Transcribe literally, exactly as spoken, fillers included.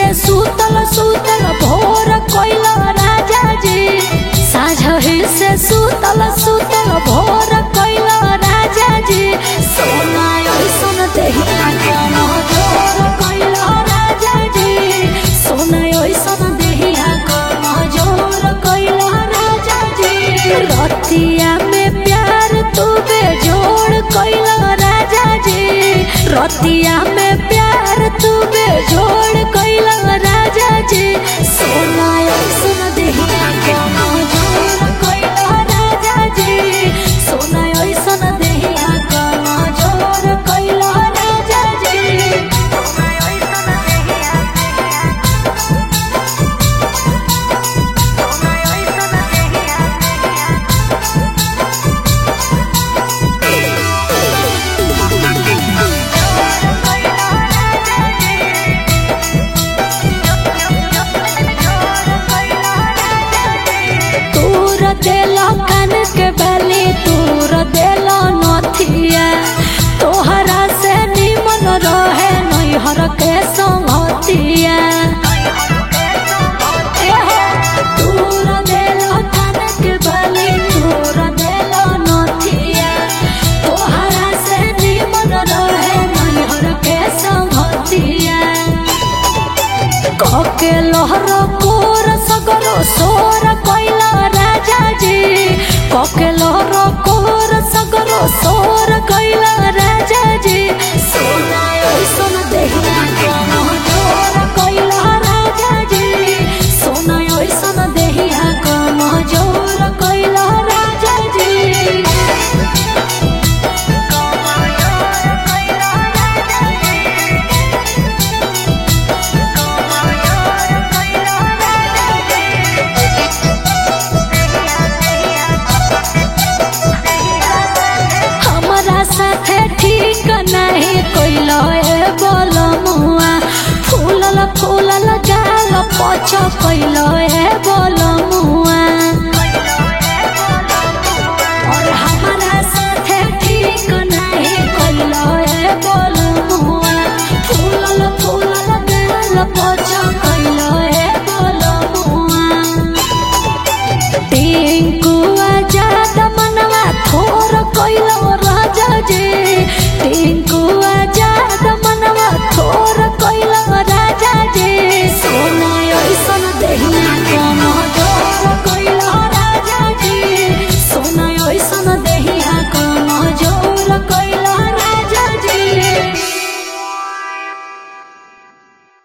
से सूतल सूतल भोर कोइला राजा जी साझही से सूतल सूतल भोर कोइला राजा जी सोना ओइसन देहिया कोनो जोर कोइला राजा जी सोना ओइसन देहिया कोनो जोर कोइला राजा जी रतिया में प्यार तू बेजोड़ कोइला राजा जी रतिया में प्यार तू बेजोड़ कोइला राजा जी सोना ओइसन देहिया कोनो जोर कोइला राजा जी सोना ओइसन देहिया कोनो जोर कोइला राजा जी सोना ओइसन देहिया सोना ओइसन देहिया तूर देला कान के बाली तूर देला नथिया तोहरा से निमन रहे नैहर के संगतिया तूर देला कान के बाली तूर देला नथिया तोहरा से निमन रहे नैहर के संगतिया कके लहर कोर सगरो सोर कोइला राजा जी कके लहर कोर सगरो सोर कोइला राजा जी सोना ओइसन देहिया कोनो जोर कोइला राजा जी सोना ओइसन देहिया कोनो जोर कोइला राजा जी हमरा साथे ठीक नहीं कोइलो ए बोलमुआ फूलल फूलल जाल पछ कोइलो ए बोलमुआ